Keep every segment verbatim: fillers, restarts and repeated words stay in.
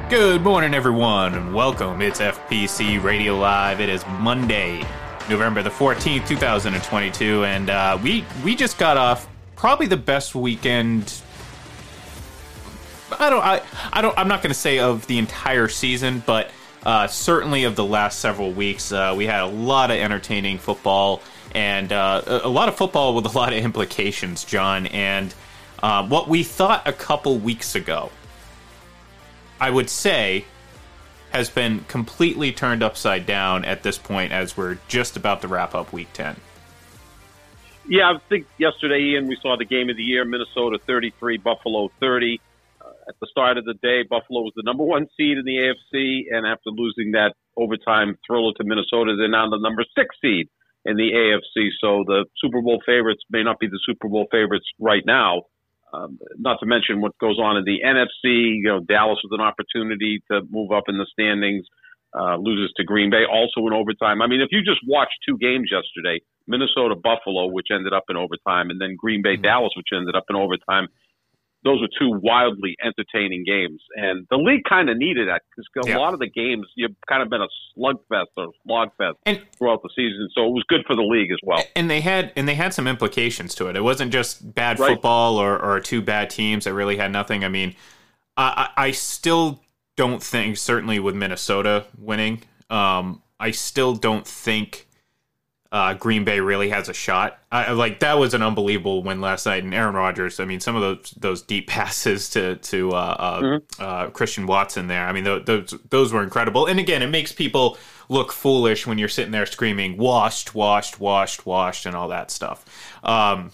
Good morning, everyone, and welcome. It's F P C Radio Live. It is Monday, November the fourteenth, two thousand twenty-two, and uh, we we just got off probably the best weekend. I don't, I, I don't, I'm not going to say of the entire season, but uh, certainly of the last several weeks. Uh, we had a lot of entertaining football and uh, a, a lot of football with a lot of implications, John. And uh, what we thought a couple weeks ago, I would say, has been completely turned upside down at this point as we're just about to wrap up Week ten. Yeah, I think yesterday, Ian, we saw the game of the year, Minnesota thirty-three, Buffalo thirty. Uh, at the start of the day, Buffalo was the number one seed in the A F C, and after losing that overtime thriller to Minnesota, they're now the number six seed in the A F C. So the Super Bowl favorites may not be the Super Bowl favorites right now. Um, not to mention what goes on in the N F C. You know, Dallas with an opportunity to move up in the standings, uh, loses to Green Bay, also in overtime. I mean, if you just watched two games yesterday, Minnesota Buffalo, which ended up in overtime, and then Green Bay Dallas, which ended up in overtime, those were two wildly entertaining games. And the league kind of needed that because a yeah. lot of the games, you've kind of been a slugfest or slogfest and, throughout the season. So it was good for the league as well. And they had and they had some implications to it. It wasn't just bad right. football or, or two bad teams that really had nothing. I mean, I, I still don't think, certainly with Minnesota winning, um, I still don't think Uh, Green Bay really has a shot. I, like that was an unbelievable win last night, and Aaron Rodgers. I mean, some of those those deep passes to to uh, uh, mm-hmm. uh, Christian Watson there. I mean, th- those those were incredible. And again, it makes people look foolish when you're sitting there screaming "washed, washed, washed, washed" and all that stuff. Um,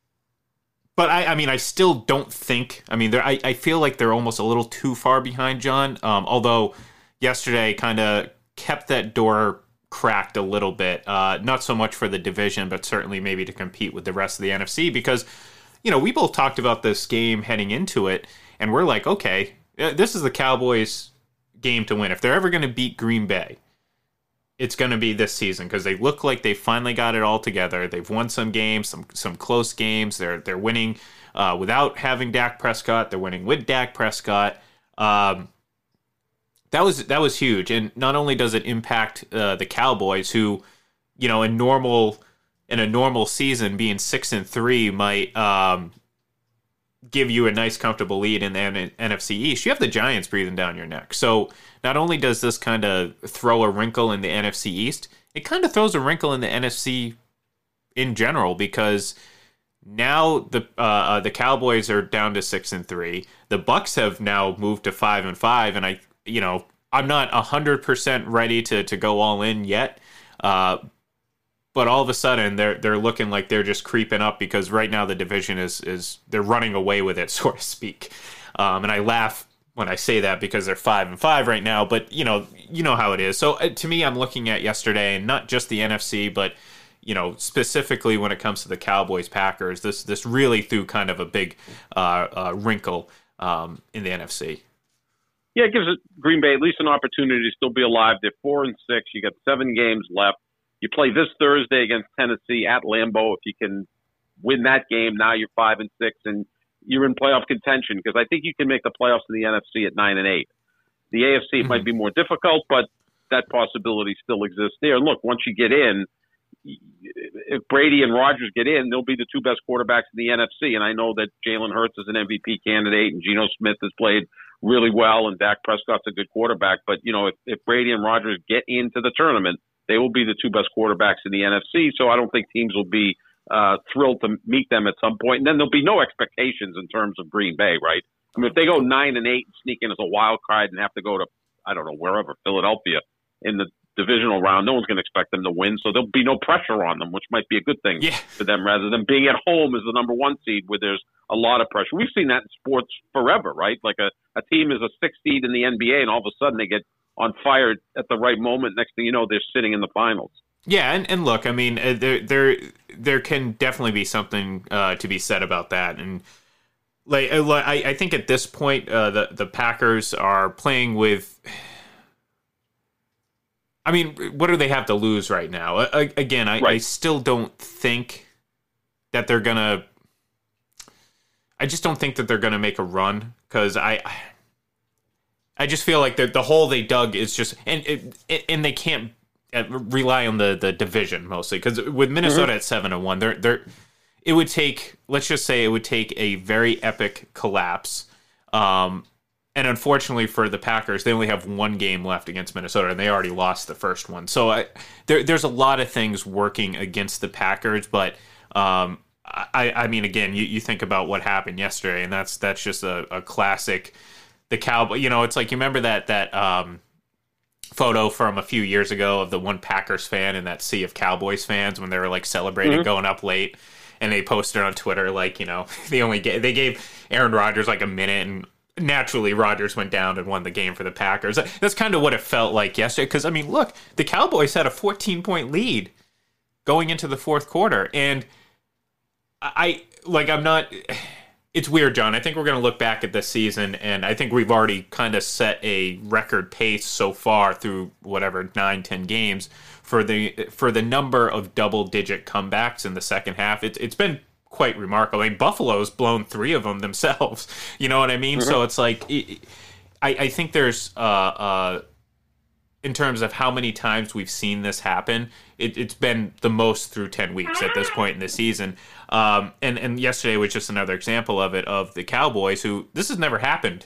but I, I mean, I still don't think. I mean, I I feel like they're almost a little too far behind, John. Um, although yesterday kind of kept that door cracked a little bit, uh, not so much for the division, but certainly maybe to compete with the rest of the N F C because, you know, we both talked about this game heading into it, and we're like, okay, this is the Cowboys' game to win. If they're ever going to beat Green Bay, it's going to be this season because they look like they finally got it all together. They've won some games, some some close games. They're they're winning uh, without having Dak Prescott. They're winning with Dak Prescott. Um, That was that was huge, and not only does it impact uh, the Cowboys, who, you know, in normal in a normal season, being six and three might um, give you a nice, comfortable lead in the N- NFC East. You have the Giants breathing down your neck, so not only does this kind of throw a wrinkle in the N F C East, it kind of throws a wrinkle in the N F C in general because now the uh, uh, the Cowboys are down to six and three. The Bucs have now moved to five and five, and I. You know, I'm not one hundred percent ready to, to go all in yet, uh, but all of a sudden they're they're looking like they're just creeping up because right now the division is is they're running away with it, so to speak. Um, and I laugh when I say that because they're five and five right now, but you know you know how it is. So uh, to me, I'm looking at yesterday and not just the N F C, but you know specifically when it comes to the Cowboys Packers, this this really threw kind of a big uh, uh, wrinkle um, in the N F C. Yeah, it gives Green Bay at least an opportunity to still be alive. They're four and six. You got seven games left. You play this Thursday against Tennessee at Lambeau. If you can win that game, now you're five and six, and you're in playoff contention because I think you can make the playoffs in the N F C at nine and eight. The A F C mm-hmm. might be more difficult, but that possibility still exists there. And look, once you get in, if Brady and Rodgers get in, they'll be the two best quarterbacks in the N F C. And I know that Jalen Hurts is an M V P candidate, and Geno Smith has played really well, and Dak Prescott's a good quarterback. But, you know, if, if Brady and Rodgers get into the tournament, they will be the two best quarterbacks in the N F C. So I don't think teams will be uh, thrilled to meet them at some point. And then there'll be no expectations in terms of Green Bay, right? I mean, if they go nine and eight and sneak in as a wild card and have to go to, I don't know, wherever, Philadelphia, in the divisional round, no one's going to expect them to win. So there'll be no pressure on them, which might be a good thing yeah. for them rather than being at home as the number one seed where there's a lot of pressure. We've seen that in sports forever, right? Like a, a team is a six seed in the N B A and all of a sudden they get on fire at the right moment. Next thing you know, they're sitting in the finals. Yeah, and, and look, I mean, uh, there there there can definitely be something uh, to be said about that. And like I, I think at this point, uh, the the Packers are playing with. I mean, what do they have to lose right now? I, again, I, right. I still don't think that they're gonna. I just don't think that they're gonna make a run because I. I just feel like the the hole they dug is just and it, and they can't rely on the, the division mostly because with Minnesota mm-hmm. at seven and one, they're they're it would take let's just say it would take a very epic collapse, um, and unfortunately for the Packers, they only have one game left against Minnesota, and they already lost the first one. So I, there there's a lot of things working against the Packers, but um, I I mean again, you, you think about what happened yesterday, and that's that's just a, a classic. The Cowboy, you know, it's like you remember that that um, photo from a few years ago of the one Packers fan and that sea of Cowboys fans when they were like celebrating mm-hmm. going up late, and they posted on Twitter like, you know, they only gave, they gave Aaron Rodgers like a minute, and naturally Rodgers went down and won the game for the Packers. That's kind of what it felt like yesterday. Because I mean, look, the Cowboys had a fourteen point lead going into the fourth quarter, and I like I'm not. It's weird, John. I think we're going to look back at this season, and I think we've already kind of set a record pace so far through whatever nine, ten games for the for the number of double-digit comebacks in the second half. It's it's been quite remarkable. I mean, Buffalo's blown three of them themselves. You know what I mean? Mm-hmm. So it's like it, I I think there's uh uh in terms of how many times we've seen this happen, it, it's been the most through ten weeks at this point in the season. Um, and, and yesterday was just another example of it, of the Cowboys, who this has never happened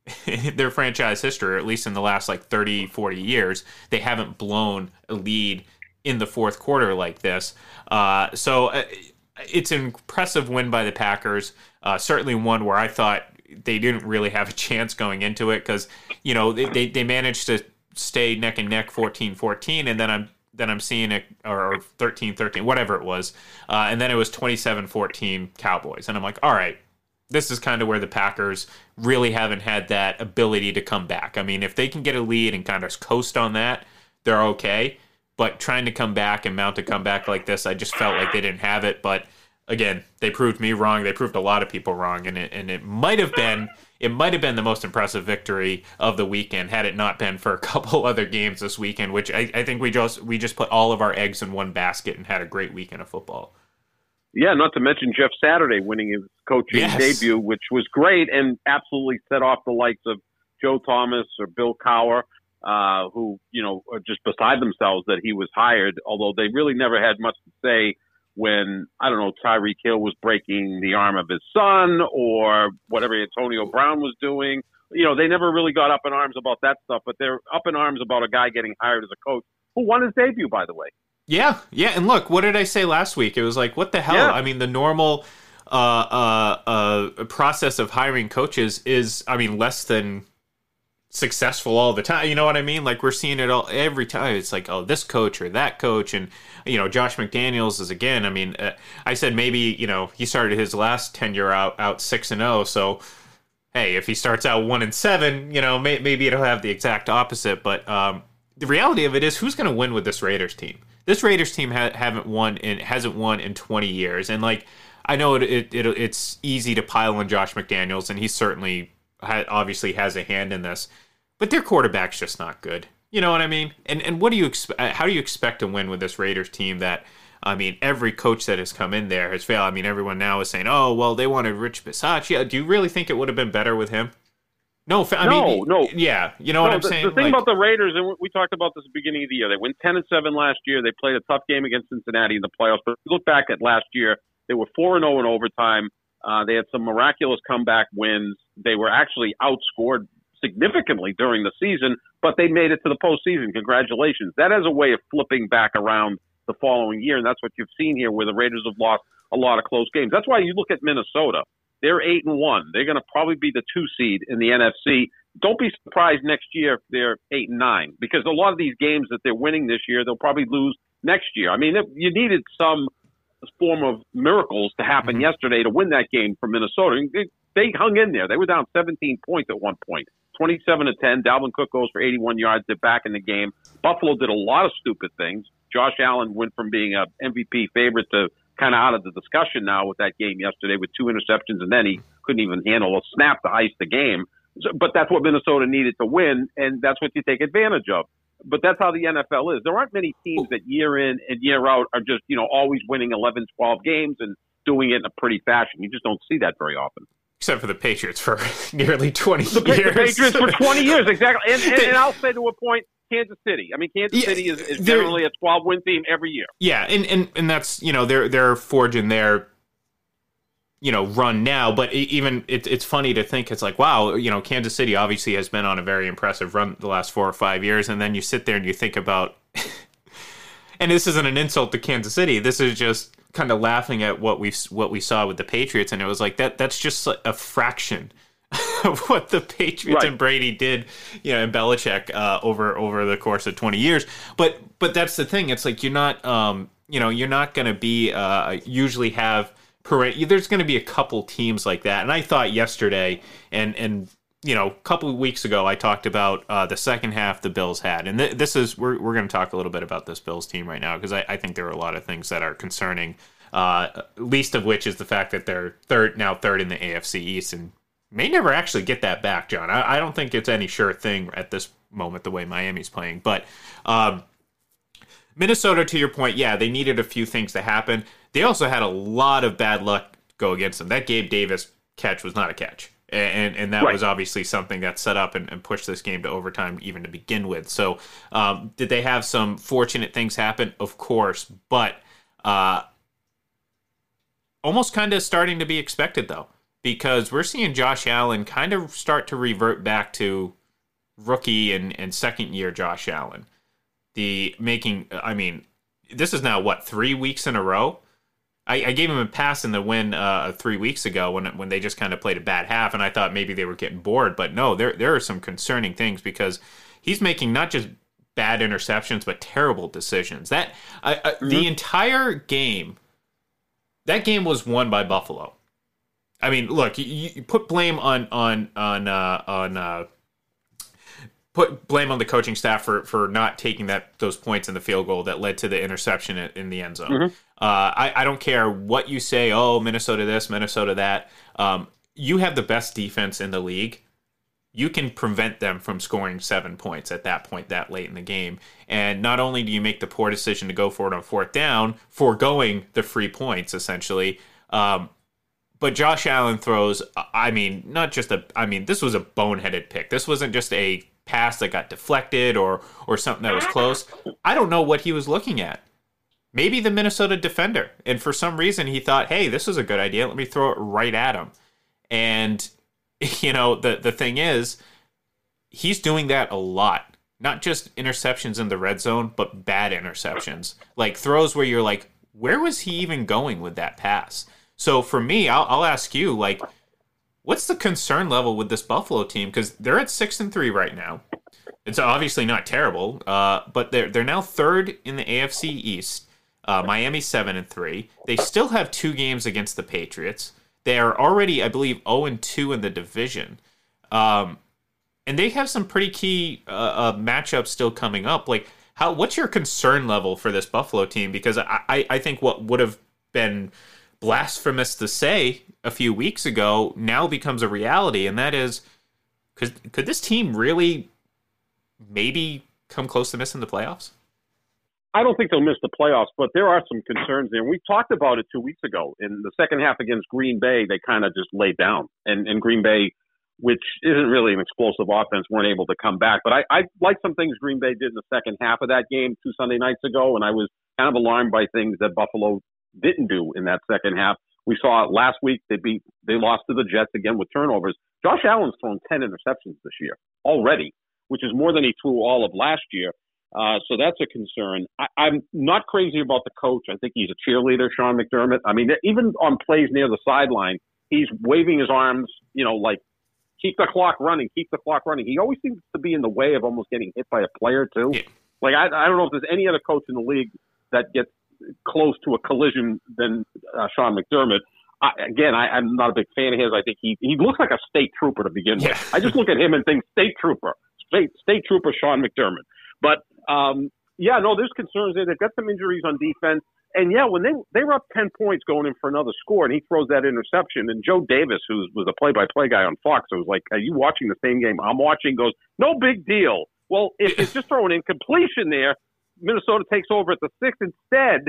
in their franchise history, or at least in the last like thirty, forty years. They haven't blown a lead in the fourth quarter like this. Uh, so uh, it's an impressive win by the Packers. Uh, certainly one where I thought they didn't really have a chance going into it because, you know, they, they, they managed to stay neck and neck fourteen fourteen, and then I'm then I'm seeing it, or thirteen thirteen, whatever it was, uh, and then it was twenty-seven fourteen Cowboys, and I'm like, all right, this is kind of where the Packers really haven't had that ability to come back. I mean, if they can get a lead and kind of coast on that, they're okay, but trying to come back and mount a comeback like this, I just felt like they didn't have it. But again, they proved me wrong. They proved a lot of people wrong, and it and it might have been it might have been the most impressive victory of the weekend had it not been for a couple other games this weekend, which I, I think we just we just put all of our eggs in one basket and had a great weekend of football. Yeah, not to mention Jeff Saturday winning his coaching yes. debut, which was great and absolutely set off the likes of Joe Thomas or Bill Cowher, uh, who, you know, are just beside themselves that he was hired, although they really never had much to say when, I don't know, Tyreek Hill was breaking the arm of his son or whatever Antonio Brown was doing. You know, they never really got up in arms about that stuff, but they're up in arms about a guy getting hired as a coach who won his debut, by the way. Yeah, yeah, and look, what did I say last week? It was like, what the hell? Yeah. I mean, the normal uh, uh, uh, process of hiring coaches is, I mean, less than successful all the time. You know what I mean? Like, we're seeing it all every time. It's like, oh, this coach or that coach, and you know, Josh McDaniels is again. I mean, uh, I said maybe, you know, he started his last tenure out out six and zero. So, hey, if he starts out one and seven, you know, may, maybe it'll have the exact opposite. But um, the reality of it is, who's going to win with this Raiders team? This Raiders team ha- haven't won in hasn't won in twenty years, and like I know it, it, it it's easy to pile on Josh McDaniels, and he certainly ha- obviously has a hand in this, but their quarterback's just not good. You know what I mean? And and what do you expect? How do you expect to win with this Raiders team that? I mean, every coach that has come in there has failed. I mean, everyone now is saying, "Oh, well, they wanted Rich Bisaccia." Do you really think it would have been better with him? No, I no, mean, no. Yeah, you know no, what I'm the, saying? The thing like, about the Raiders, and we talked about this at the beginning of the year, they went ten and seven last year. They played a tough game against Cincinnati in the playoffs. But if you look back at last year, they were four and zero in overtime. Uh, they had some miraculous comeback wins. They were actually outscored significantly during the season, but they made it to the postseason. Congratulations. That has a way of flipping back around the following year, and that's what you've seen here, where the Raiders have lost a lot of close games. That's why you look at Minnesota. They're eight and one. They're going to probably be the two seed in the N F C. Don't be surprised next year if they're eight and nine, because a lot of these games that they're winning this year, they'll probably lose next year. I mean, you needed some form of miracles to happen mm-hmm. yesterday to win that game for Minnesota. They, they hung in there. They were down seventeen points at one point, twenty-seven to ten. Dalvin Cook goes for eighty-one yards. They're back in the game. Buffalo did a lot of stupid things. Josh Allen went from being a M V P favorite to kind of out of the discussion now with that game yesterday with two interceptions, and then he couldn't even handle a snap to ice the game. So, but that's what Minnesota needed to win, and that's what you take advantage of. But that's how the N F L is. There aren't many teams that year in and year out are just, you know, always winning eleven, twelve games and doing it in a pretty fashion. You just don't see that very often. Except for the Patriots for nearly twenty the, years. The Patriots for twenty years, exactly. And, and, and I'll say to a point, Kansas City. I mean, Kansas yeah, City is, is generally a twelve-win team every year. Yeah, and, and, and that's, you know, they're they're forging their, you know, run now. But even it, it's funny to think, it's like, wow, you know, Kansas City obviously has been on a very impressive run the last four or five years. And then you sit there and you think about, and this isn't an insult to Kansas City. This is just kind of laughing at what we what we saw with the Patriots, and it was like that. That's just a fraction of what the Patriots right. and Brady did, you know, and Belichick uh, over over the course of twenty years. But but that's the thing. It's like you're not, um, you know, you're not going to be uh, usually have parade. There's going to be a couple teams like that. And I thought yesterday, and and you know, a couple of weeks ago, I talked about uh, the second half the Bills had, and th- this is we're we're going to talk a little bit about this Bills team right now, because I, I think there are a lot of things that are concerning. Uh, least of which is the fact that they're third now third in the A F C East and may never actually get that back, John. I, I don't think it's any sure thing at this moment the way Miami's playing. But um, Minnesota, to your point, yeah, they needed a few things to happen. They also had a lot of bad luck go against them. That Gabe Davis catch was not a catch. And and that right. was obviously something that set up and, and pushed this game to overtime even to begin with. So um, did they have some fortunate things happen? Of course. But uh, almost kind of starting to be expected, though, because we're seeing Josh Allen kind of start to revert back to rookie and, and second-year Josh Allen. The making, I mean, this is now, what, three weeks in a row? I, I gave him a pass in the win uh, three weeks ago when when they just kind of played a bad half, and I thought maybe they were getting bored. But no, there there are some concerning things because he's making not just bad interceptions, but terrible decisions. That I, I, mm-hmm. The entire game, that game was won by Buffalo. I mean, look, you, you put blame on on on uh, on uh, put blame on the coaching staff for, for not taking that those points in the field goal that led to the interception in, in the end zone. Mm-hmm. Uh, I, I don't care what you say, oh, Minnesota this, Minnesota that. Um, you have the best defense in the league. You can prevent them from scoring seven points at that point that late in the game. And not only do you make the poor decision to go for it on fourth down, foregoing the free points, essentially, um, but Josh Allen throws, I mean, not just a, I mean, this was a boneheaded pick. This wasn't just a pass that got deflected or or something that was close. I don't know what he was looking at. Maybe the Minnesota defender. And for some reason he thought, hey, this is a good idea. Let me throw it right at him. And, you know, the, the thing is, he's doing that a lot. Not just interceptions in the red zone, but bad interceptions. Like throws where you're like, where was he even going with that pass? So for me, I'll, I'll ask you, like, what's the concern level with this Buffalo team? Because they're at six and three right now. It's obviously not terrible, uh, but they're they're now third in the A F C East. Uh, Miami seven and three. They still have two games against the Patriots. They are already, I believe, zero and two in the division, um, and they have some pretty key uh, uh, matchups still coming up. Like, how? What's your concern level for this Buffalo team? Because I, I, I think what would have been blasphemous to say a few weeks ago now becomes a reality, and that is, could could this team really maybe come close to missing the playoffs? I don't think they'll miss the playoffs, but there are some concerns there. We talked about it two weeks ago. In the second half against Green Bay, they kind of just laid down, and, and Green Bay, which isn't really an explosive offense, weren't able to come back. But I, I like some things Green Bay did in the second half of that game two Sunday nights ago, and I was kind of alarmed by things that Buffalo didn't do in that second half. We saw it last week. They beat, they lost to the Jets again with turnovers. Josh Allen's thrown ten interceptions this year already, which is more than he threw all of last year. Uh, so that's a concern. I, I'm not crazy about the coach. I think he's a cheerleader, Sean McDermott. I mean, even on plays near the sideline, he's waving his arms, you know, like, keep the clock running, keep the clock running. He always seems to be in the way of almost getting hit by a player, too. Yeah. Like, I, I don't know if there's any other coach in the league that gets close to a collision than uh, Sean McDermott. I, again, I, I'm not a big fan of his. I think he he looks like a state trooper to begin with. Yeah. I just look at him and think state trooper, state state trooper Sean McDermott. But um, yeah, no, there's concerns there. They've got some injuries on defense, and yeah, when they they were up ten points going in for another score, and he throws that interception, and Joe Davis, who was a play-by-play guy on Fox, so was like, "Are you watching the same game I'm watching?" Goes, "No big deal." Well, if it's just throwing in completion there, Minnesota takes over at the sixth. Instead,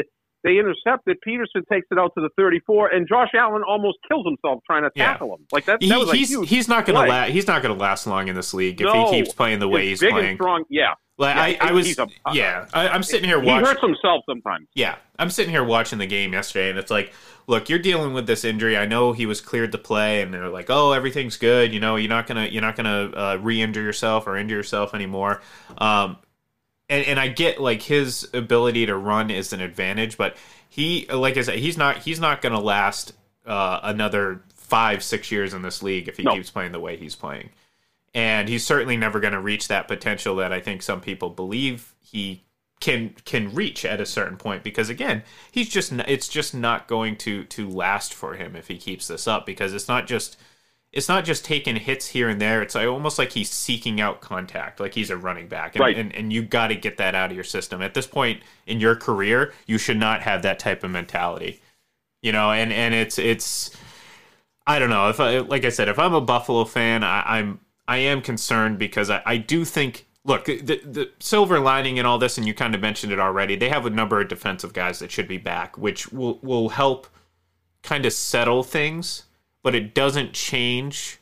They intercept it. Peterson takes it out to the thirty-four, and Josh Allen almost kills himself trying to tackle yeah. him. Like that, that he, was a he's huge he's not going to la- he's not going to last long in this league if no, he keeps playing the way he's big playing. And strong, yeah. Like yeah, I, I was, a, yeah. I, I'm sitting here watching. He hurts himself sometimes. Yeah, I'm sitting here watching the game yesterday, and it's like, look, you're dealing with this injury. I know he was cleared to play, and they're like, oh, everything's good. You know, you're not gonna you're not gonna uh, re-injure yourself or injure yourself anymore. Um, and and I get like his ability to run is an advantage, but he, like I said, he's not he's not gonna last uh, another five six years in this league if he no. keeps playing the way he's playing. And he's certainly never going to reach that potential that I think some people believe he can can reach at a certain point. Because again, he's just it's just not going to to last for him if he keeps this up. Because it's not just it's not just taking hits here and there. It's like, almost like he's seeking out contact, like he's a running back. And, right. and, and you got to get that out of your system. At this point in your career, you should not have that type of mentality. You know, and and it's it's I don't know if I, like I said, if I'm a Buffalo fan, I, I'm. I am concerned because I, I do think, look, the, the silver lining in all this, and you kind of mentioned it already, they have a number of defensive guys that should be back, which will, will help kind of settle things, but it doesn't change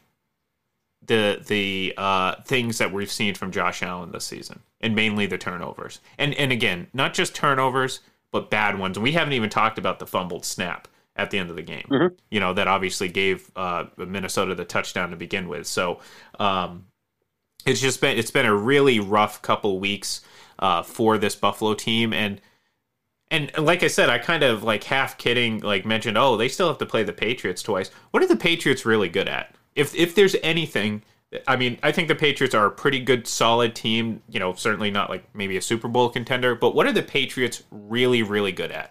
the the uh, things that we've seen from Josh Allen this season, and mainly the turnovers. And, and again, not just turnovers, but bad ones. And we haven't even talked about the fumbled snap at the end of the game, mm-hmm. you know, that obviously gave uh, Minnesota the touchdown to begin with. So um, it's just been it's been a really rough couple weeks uh, for this Buffalo team, and and like I said, I kind of like half kidding like mentioned, oh, they still have to play the Patriots twice. What are the Patriots really good at? If if there's anything, I mean, I think the Patriots are a pretty good, solid team. You know, certainly not like maybe a Super Bowl contender, but what are the Patriots really, really good at?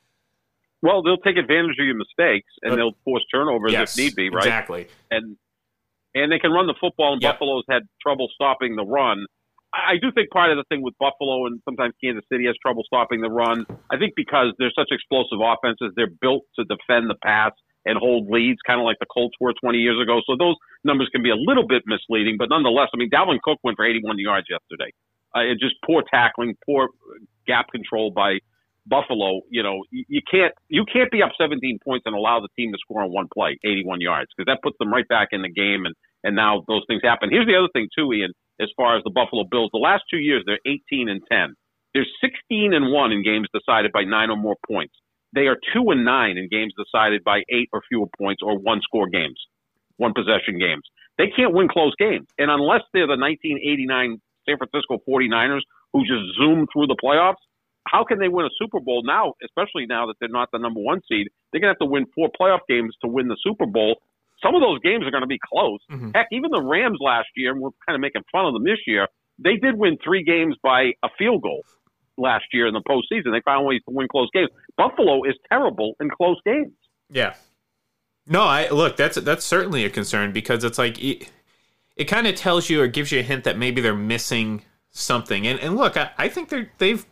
Well, they'll take advantage of your mistakes, and uh, they'll force turnovers yes, if need be, right? Exactly. And and they can run the football, and yep. Buffalo's had trouble stopping the run. I, I do think part of the thing with Buffalo, and sometimes Kansas City has trouble stopping the run, I think because they're such explosive offenses, they're built to defend the pass and hold leads, kind of like the Colts were twenty years ago. So those numbers can be a little bit misleading, but nonetheless, I mean, Dalvin Cook went for eighty-one yards yesterday. Uh, it's just poor tackling, poor gap control by Buffalo. You know, you, you can't you can't be up seventeen points and allow the team to score on one play, eighty-one yards, because that puts them right back in the game, and, and now those things happen. Here's the other thing, too, Ian, as far as the Buffalo Bills. The last two years, they're eighteen and ten. They're sixteen and one in games decided by nine or more points. They are two and nine in games decided by eight or fewer points or one-score games, one-possession games. They can't win close games. And unless they're the nineteen eighty-nine San Francisco forty-niners who just zoomed through the playoffs, how can they win a Super Bowl now, especially now that they're not the number one seed? They're going to have to win four playoff games to win the Super Bowl. Some of those games are going to be close. Mm-hmm. Heck, even the Rams last year, and we're kind of making fun of them this year, they did win three games by a field goal last year in the postseason. They found ways to win close games. Buffalo is terrible in close games. Yeah. No, I look, that's that's certainly a concern, because it's like it, it kind of tells you or gives you a hint that maybe they're missing something. And and look, I, I think they're they've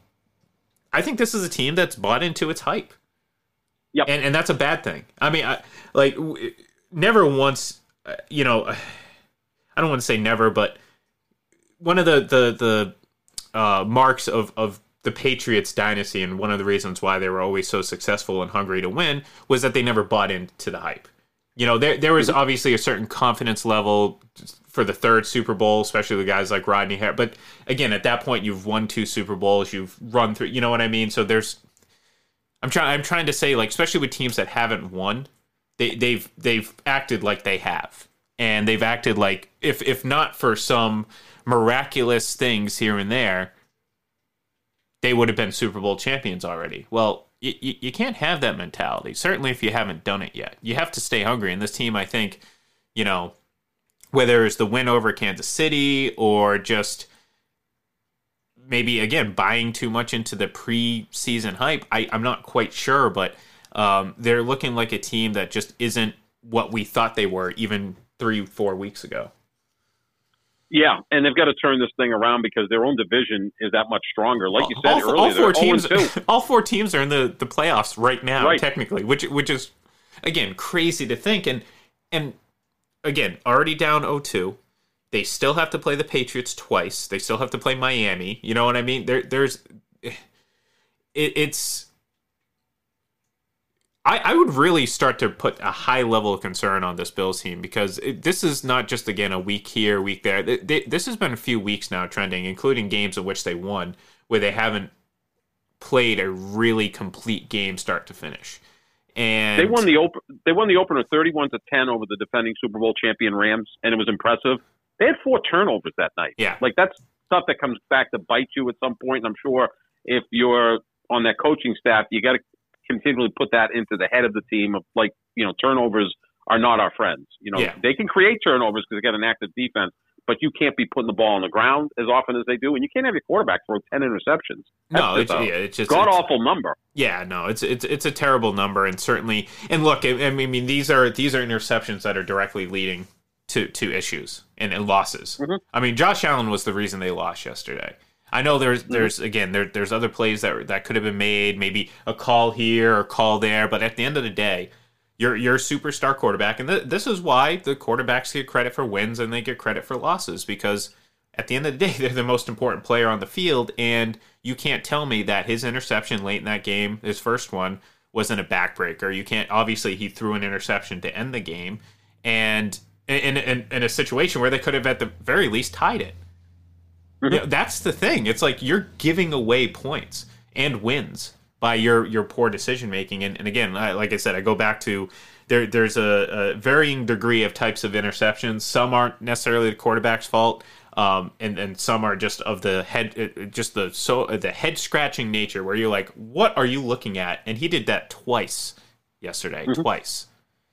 I think this is a team that's bought into its hype. Yep. And and that's a bad thing. I mean, I, like never once, uh, you know, I don't want to say never, but one of the the the uh, marks of of the Patriots dynasty, and one of the reasons why they were always so successful and hungry to win, was that they never bought into the hype. You know, there there was obviously a certain confidence level for the third Super Bowl, especially the guys like Rodney Harris. But again, at that point, you've won two Super Bowls, you've run through, you know what I mean? So there's, I'm trying, I'm trying to say, like, especially with teams that haven't won, they, they've they've acted like they have, and they've acted like if if not for some miraculous things here and there, they would have been Super Bowl champions already. Well, you, you, you can't have that mentality, certainly if you haven't done it yet. You have to stay hungry. And this team, I think, you know, whether it's the win over Kansas City or just maybe, again, buying too much into the preseason hype, I, I'm not quite sure, but um, they're looking like a team that just isn't what we thought they were even three, four weeks ago. Yeah, and they've got to turn this thing around because their own division is that much stronger. Like you said all, earlier, all four teams, oh and two. all four teams are in the, the playoffs right now, right. technically, which which is again crazy to think. And and again, already down oh two, they still have to play the Patriots twice. They still have to play Miami. You know what I mean? There there's it, it's I, I would really start to put a high level of concern on this Bills team because it, this is not just, again, a week here, week there. They, they, this has been a few weeks now trending, including games of which they won, where they haven't played a really complete game start to finish. And they won the op- They won the opener thirty-one to ten over the defending Super Bowl champion Rams, and it was impressive. They had four turnovers that night. Yeah. Like, that's stuff that comes back to bite you at some point, and I'm sure if you're on that coaching staff, you got to continually put that into the head of the team of, like, you know, turnovers are not our friends. You know, yeah. they can create turnovers because they got an active defense, but you can't be putting the ball on the ground as often as they do, and you can't have your quarterback throw ten interceptions. That's no, it's, yeah, it's just god awful number. Yeah, no, it's it's it's a terrible number, and certainly, and look, I, I mean, these are these are interceptions that are directly leading to to issues and, and losses. Mm-hmm. I mean, Josh Allen was the reason they lost yesterday. I know there's there's again there there's other plays that that could have been made, maybe a call here or call there, but at the end of the day, you're you're a superstar quarterback, and th- this is why the quarterbacks get credit for wins and they get credit for losses, because at the end of the day, they're the most important player on the field, and you can't tell me that his interception late in that game, his first one, wasn't a backbreaker. You can't obviously he threw an interception to end the game, and in in, in a situation where they could have at the very least tied it. Mm-hmm. You know, that's the thing. It's like you're giving away points and wins by your, your poor decision making. And, and again, I, like I said, I go back to there. There's a, a varying degree of types of interceptions. Some aren't necessarily the quarterback's fault, um, and and some are just of the head, just the so the head scratching nature, where you're like, what are you looking at? And he did that twice yesterday, mm-hmm. twice.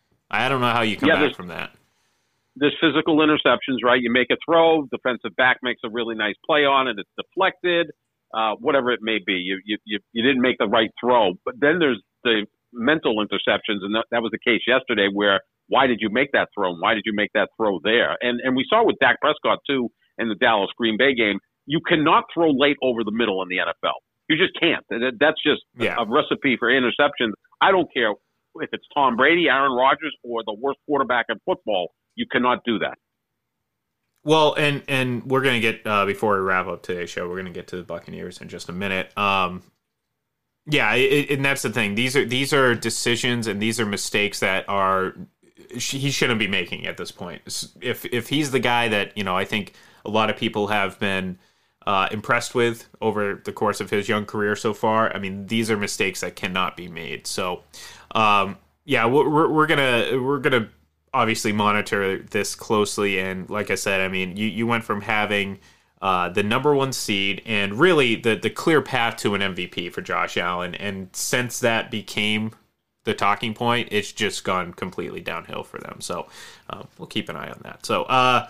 I don't know how you come yeah, back from that. There's physical interceptions, right? You make a throw, defensive back makes a really nice play on it, it's deflected, uh, whatever it may be. You, you you you didn't make the right throw. But then there's the mental interceptions, and that, that was the case yesterday where why did you make that throw? Why did you make that throw there? And and we saw with Dak Prescott, too, in the Dallas-Green Bay game, you cannot throw late over the middle in the N F L. You just can't. That's just yeah. a recipe for interceptions. I don't care if it's Tom Brady, Aaron Rodgers, or the worst quarterback in football. You cannot do that. Well, and and we're going to get, uh, before we wrap up today's show, we're going to get to the Buccaneers in just a minute. Um, yeah, it, and that's the thing. These are these are decisions and these are mistakes that are he shouldn't be making at this point. If if he's the guy that, you know, I think a lot of people have been uh, impressed with over the course of his young career so far, I mean, these are mistakes that cannot be made. So, um, yeah, we're we're gonna we're gonna. obviously monitor this closely, and like I said, I mean, you, you went from having uh, the number one seed and really the, the clear path to an M V P for Josh Allen, and since that became the talking point, it's just gone completely downhill for them, so uh, we'll keep an eye on that. So uh,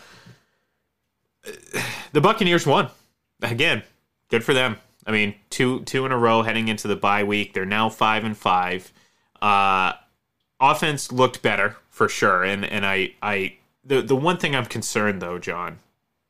the Buccaneers won. Again, good for them. I mean, two two in a row heading into the bye week. They're now five and five. Uh, offense looked better, for sure, and and I I the the one thing I'm concerned though, John,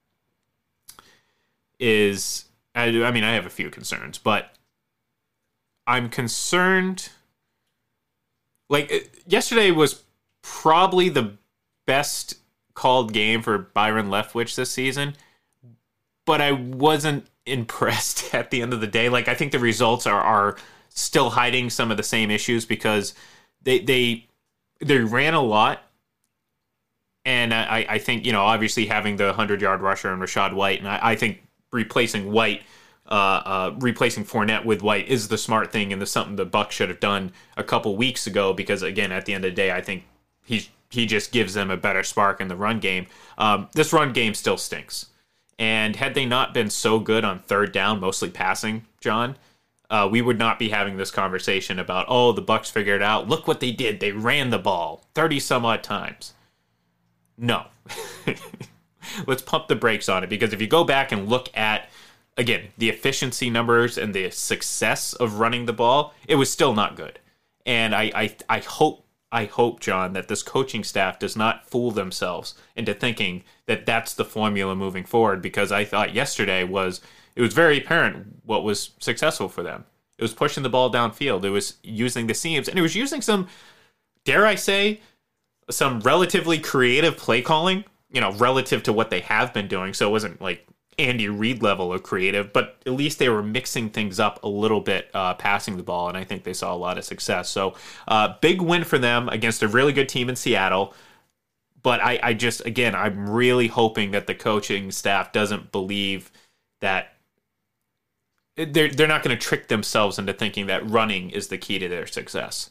is I, I mean I have a few concerns, but I'm concerned. Like yesterday was probably the best called game for Byron Leftwich this season, but I wasn't impressed at the end of the day. Like I think the results are are still hiding some of the same issues because they they. They ran a lot, and I, I think, you know, obviously having the hundred-yard rusher and Rachaad White, and I, I think replacing White, uh, uh, replacing Fournette with White is the smart thing, and the something the Bucs should have done a couple weeks ago, because, again, at the end of the day, I think he's, he just gives them a better spark in the run game. Um, this run game still stinks, and had they not been so good on third down, mostly passing, John, Uh, we would not be having this conversation about, oh, the Bucs figured it out. Look what they did. They ran the ball thirty some odd times. No. Let's pump the brakes on it, because if you go back and look at, again, the efficiency numbers and the success of running the ball, it was still not good. And I, I, I hope, I hope, John, that this coaching staff does not fool themselves into thinking that that's the formula moving forward, because I thought yesterday was... It was very apparent what was successful for them. It was pushing the ball downfield. It was using the seams, and it was using some, dare I say, some relatively creative play calling, you know, relative to what they have been doing. So it wasn't like Andy Reid level of creative, but at least they were mixing things up a little bit, uh, passing the ball, and I think they saw a lot of success. So uh, big win for them against a really good team in Seattle. But I, I just, again, I'm really hoping that the coaching staff doesn't believe that they're, they're not going to trick themselves into thinking that running is the key to their success.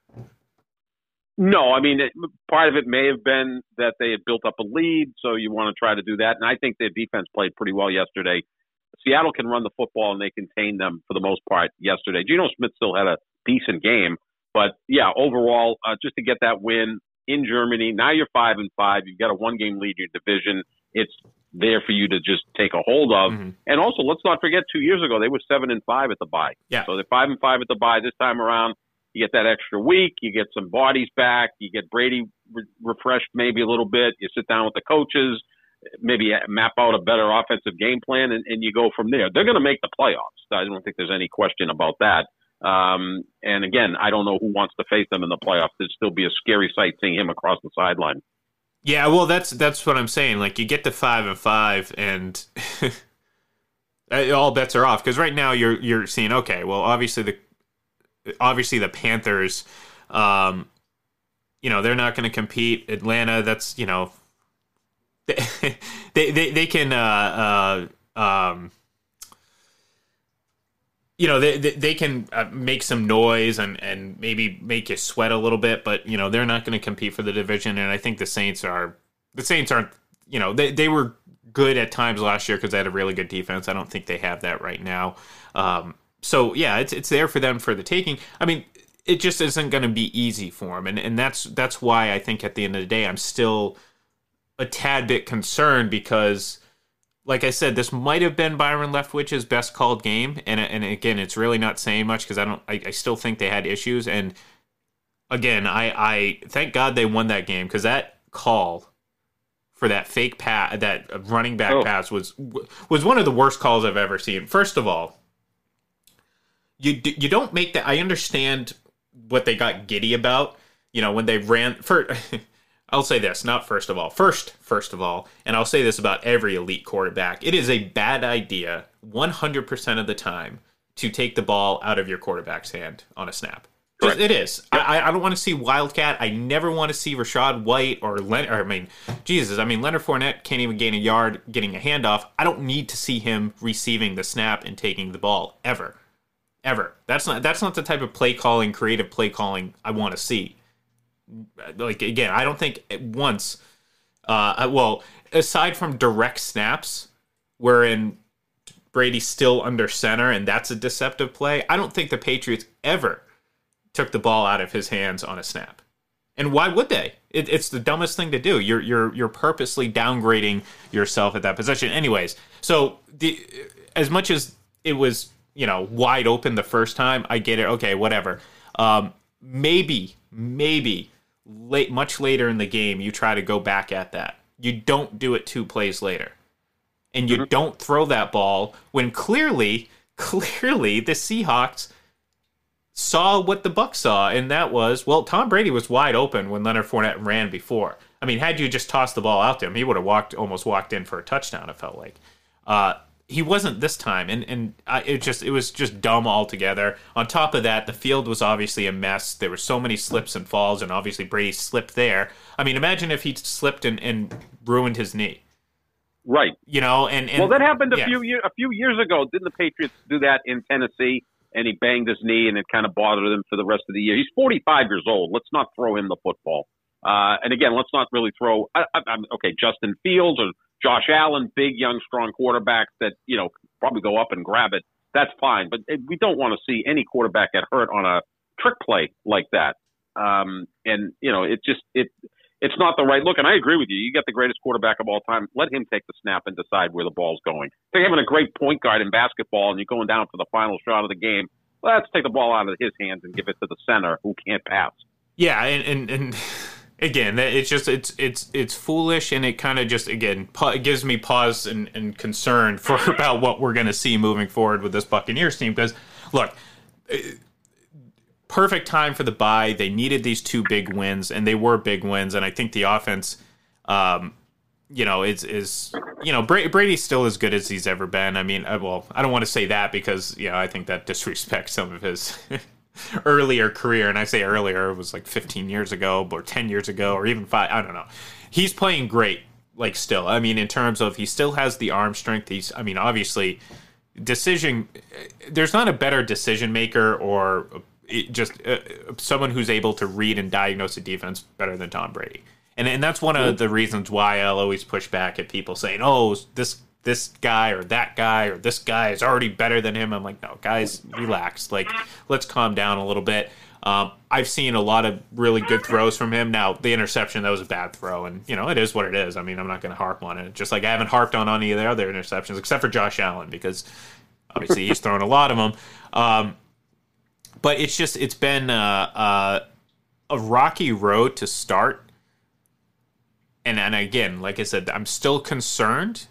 No, I mean, it, part of it may have been that they had built up a lead, so you want to try to do that. And I think their defense played pretty well yesterday. Seattle can run the football, and they contained them for the most part yesterday. Geno Smith still had a decent game. But, yeah, overall, uh, just to get that win in Germany, now you're five and five. You've got a one-game lead in your division. It's there for you to just take a hold of. Mm-hmm. And also, let's not forget, two years ago, they were seven and five at the bye. Yeah. So they're five and five at the bye this time around. You get that extra week. You get some bodies back. You get Brady re- refreshed maybe a little bit. You sit down with the coaches, maybe map out a better offensive game plan, and, and you go from there. They're going to make the playoffs. I don't think there's any question about that. Um, and again, I don't know who wants to face them in the playoffs. It'd still be a scary sight seeing him across the sideline. Yeah, well, that's that's what I'm saying. Like, you get to five and five, and all bets are off. Because right now you're you're seeing, okay, well, obviously the obviously the Panthers, um, you know, they're not going to compete. Atlanta, that's, you know, they they they, they can, uh, uh, um, you know, they they, they can uh, make some noise and, and maybe make you sweat a little bit, but, you know, they're not going to compete for the division. And I think the Saints are, the Saints aren't, you know, they, they were good at times last year because they had a really good defense. I don't think they have that right now. Um, So, yeah, it's it's there for them for the taking. I mean, it just isn't going to be easy for them. And, and that's that's why I think at the end of the day, I'm still a tad bit concerned because, like I said, this might have been Byron Leftwich's best called game. And, and again, it's really not saying much because I don't. I, I still think they had issues. And, again, I, I thank God they won that game because that call for that fake pass, that running back oh. pass was was one of the worst calls I've ever seen. First of all, You you don't make that. I understand what they got giddy about. You know, when they ran. For, I'll say this, not first of all. First, first of all, and I'll say this about every elite quarterback. It is a bad idea one hundred percent of the time to take the ball out of your quarterback's hand on a snap. Just, it is. Yep. I, I don't want to see Wildcat. I never want to see Rachaad White or Leonard. Or, I mean, Jesus. I mean, Leonard Fournette can't even gain a yard getting a handoff. I don't need to see him receiving the snap and taking the ball ever. Ever. That's not that's not the type of play calling, creative play calling I want to see. Like, again, I don't think once, uh, well, aside from direct snaps, wherein Brady's still under center and that's a deceptive play, I don't think the Patriots ever took the ball out of his hands on a snap. And why would they? It, it's the dumbest thing to do. You're you're you're purposely downgrading yourself at that position. Anyways, so the as much as it was, you know, wide open the first time, I get it. Okay, whatever. Um, maybe, maybe late, much later in the game, you try to go back at that. You don't do it two plays later. And you mm-hmm. don't throw that ball when clearly, clearly the Seahawks saw what the Bucs saw, and that was, well, Tom Brady was wide open when Leonard Fournette ran before. I mean, had you just tossed the ball out to him, he would have walked, almost walked in for a touchdown, it felt like. Uh, He wasn't this time, and and I, it just it was just dumb altogether. On top of that, the field was obviously a mess. There were so many slips and falls, and obviously Brady slipped there. I mean, imagine if he slipped and, and ruined his knee. Right. You know, and, and well, that happened a yeah. few year, a few years ago. Didn't the Patriots do that in Tennessee? And he banged his knee, and it kind of bothered him for the rest of the year. He's forty-five years old. Let's not throw him the football. Uh, and again, let's not really throw. I, I, I'm okay, Justin Fields or Josh Allen, big, young, strong quarterbacks that, you know, probably go up and grab it. That's fine. But we don't want to see any quarterback get hurt on a trick play like that. Um, and, you know, it just it it's not the right look. And I agree with you. You got the greatest quarterback of all time. Let him take the snap and decide where the ball's going. They're having a great point guard in basketball, and you're going down for the final shot of the game. Let's take the ball out of his hands and give it to the center who can't pass. Yeah, and... and, and... Again, it's just it's it's it's foolish, and it kind of just again it gives me pause and, and concern for about what we're going to see moving forward with this Buccaneers team. Because look, perfect time for the bye. They needed these two big wins, and they were big wins. And I think the offense, um, you know, is is you know Bra- Brady's still as good as he's ever been. I mean, I, well, I don't want to say that because you know I think that disrespects some of his earlier career, and I say earlier, it was like fifteen years ago or ten years ago or even five. I don't know. He's playing great, like still. I mean, in terms of he still has the arm strength. He's, I mean, obviously, decision. There's not a better decision maker or just uh, someone who's able to read and diagnose a defense better than Tom Brady. And and that's one of the reasons why I'll always push back at people saying, "Oh, this this guy or that guy or this guy is already better than him." I'm like, no, guys, relax. Like, let's calm down a little bit. Um, I've seen a lot of really good throws from him. Now, the interception, that was a bad throw, and, you know, it is what it is. I mean, I'm not going to harp on it. Just like I haven't harped on any of the other interceptions, except for Josh Allen, because obviously he's thrown a lot of them. Um, but it's just, it's been uh, uh, a rocky road to start. And, and again, like I said, I'm still concerned.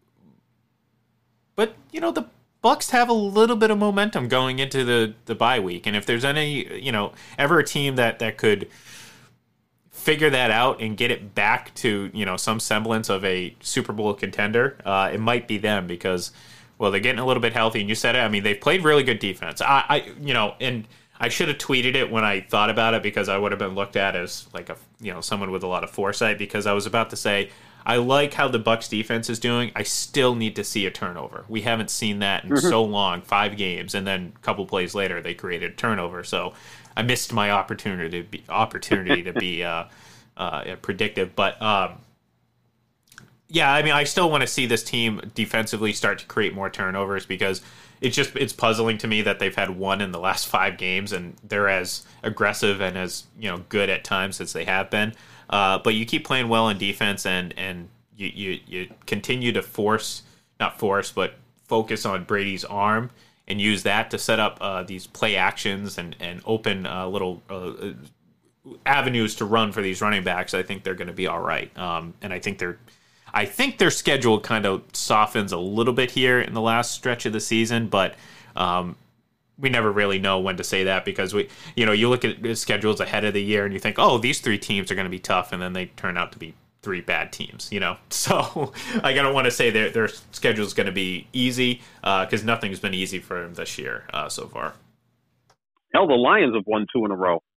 But, you know, the Bucs have a little bit of momentum going into the, the bye week. And if there's any, you know, ever a team that, that could figure that out and get it back to, you know, some semblance of a Super Bowl contender, uh, it might be them because, well, they're getting a little bit healthy. And you said it, I mean, they've played really good defense. I, I you know, and I should have tweeted it when I thought about it because I would have been looked at as like a, you know, someone with a lot of foresight because I was about to say, I like how the Bucs defense is doing. I still need to see a turnover. We haven't seen that in mm-hmm. so long, five games, and then a couple plays later they created a turnover. So I missed my opportunity to be opportunity to be uh, uh, predictive. But um, yeah, I mean, I still want to see this team defensively start to create more turnovers because it's just it's puzzling to me that they've had one in the last five games and they're as aggressive and as you know good at times as they have been. Uh, but you keep playing well in defense and, and you, you, you continue to force, not force, but focus on Brady's arm and use that to set up uh, these play actions and, and open uh, little uh, avenues to run for these running backs. I think they're going to be all right. Um, and I think they're, I think their schedule kind of softens a little bit here in the last stretch of the season, but um, we never really know when to say that because we, you know, you look at schedules ahead of the year and you think, oh, these three teams are going to be tough, and then they turn out to be three bad teams, you know. So like, I don't want to say their their schedule is going to be easy because uh, nothing's been easy for them this year uh, so far. Hell, the Lions have won two in a row.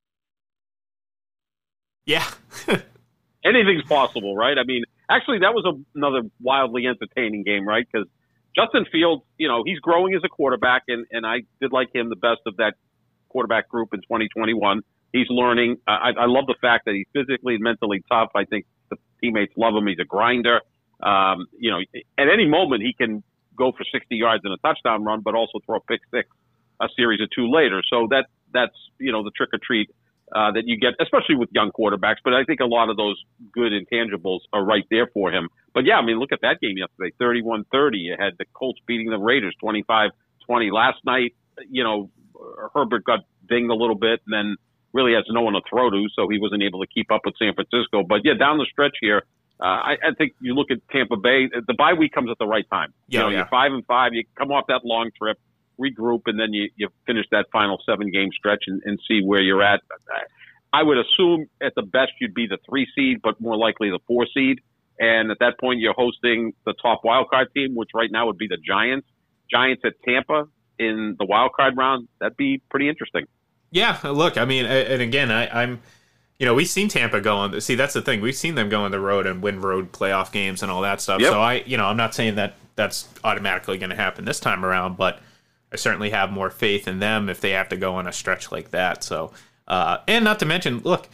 Yeah, anything's possible, right? I mean, actually, that was a, another wildly entertaining game, right? Because Justin Fields, you know, he's growing as a quarterback, and, and I did like him the best of that quarterback group in twenty twenty-one. He's learning. I, I love the fact that he's physically and mentally tough. I think the teammates love him. He's a grinder. Um, you know, at any moment he can go for sixty yards and a touchdown run, but also throw a pick six a series or two later. So that that's, you know, the trick or treat uh, that you get, especially with young quarterbacks. But I think a lot of those good intangibles are right there for him. But, yeah, I mean, look at that game yesterday, thirty-one thirty. You had the Colts beating the Raiders twenty-five twenty. Last night, you know, Herbert got dinged a little bit and then really has no one to throw to, so he wasn't able to keep up with San Francisco. But, yeah, down the stretch here, uh, I, I think you look at Tampa Bay, the bye week comes at the right time. Yeah, you know, yeah. You're five and five, you come off that long trip, regroup, and then you, you finish that final seven-game stretch and, and see where you're at. I would assume at the best you'd be the three seed, but more likely the four seed. And at that point, you're hosting the top wildcard team, which right now would be the Giants. Giants at Tampa in the wildcard round. That'd be pretty interesting. Yeah, look, I mean, and again, I, I'm, you know, we've seen Tampa go on. See, that's the thing. We've seen them go on the road and win road playoff games and all that stuff. Yep. So I, you know, I'm not saying that that's automatically going to happen this time around, but I certainly have more faith in them if they have to go on a stretch like that. So, uh, and not to mention, look,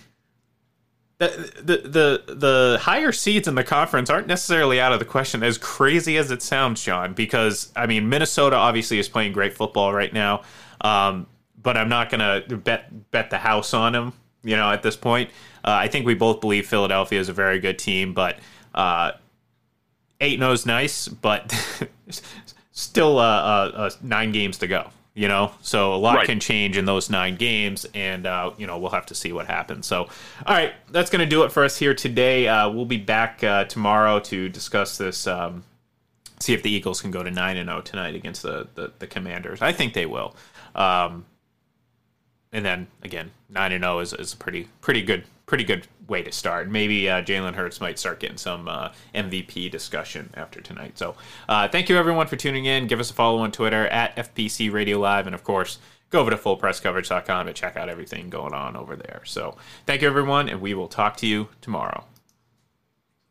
the, the the the higher seeds in the conference aren't necessarily out of the question, as crazy as it sounds, John, because, I mean, Minnesota obviously is playing great football right now, um, but I'm not going to bet bet the house on them, you know, at this point. Uh, I think we both believe Philadelphia is a very good team, but uh, eight and oh is nice, but still uh, uh, uh, nine games to go. You know, so a lot right. can change in those nine games, and, uh, you know, we'll have to see what happens. So, all right, that's going to do it for us here today. Uh, we'll be back uh, tomorrow to discuss this, um, see if the Eagles can go to nine and oh tonight against the, the, the Commanders. I think they will. Um, and then, again, nine and oh is, is a pretty, pretty good pretty good way to start. Maybe uh, Jalen Hurts might start getting some uh, M V P discussion after tonight. So uh, thank you, everyone, for tuning in. Give us a follow on Twitter at F P C Radio Live. And, of course, go over to full press coverage dot com to check out everything going on over there. So thank you, everyone, and we will talk to you tomorrow.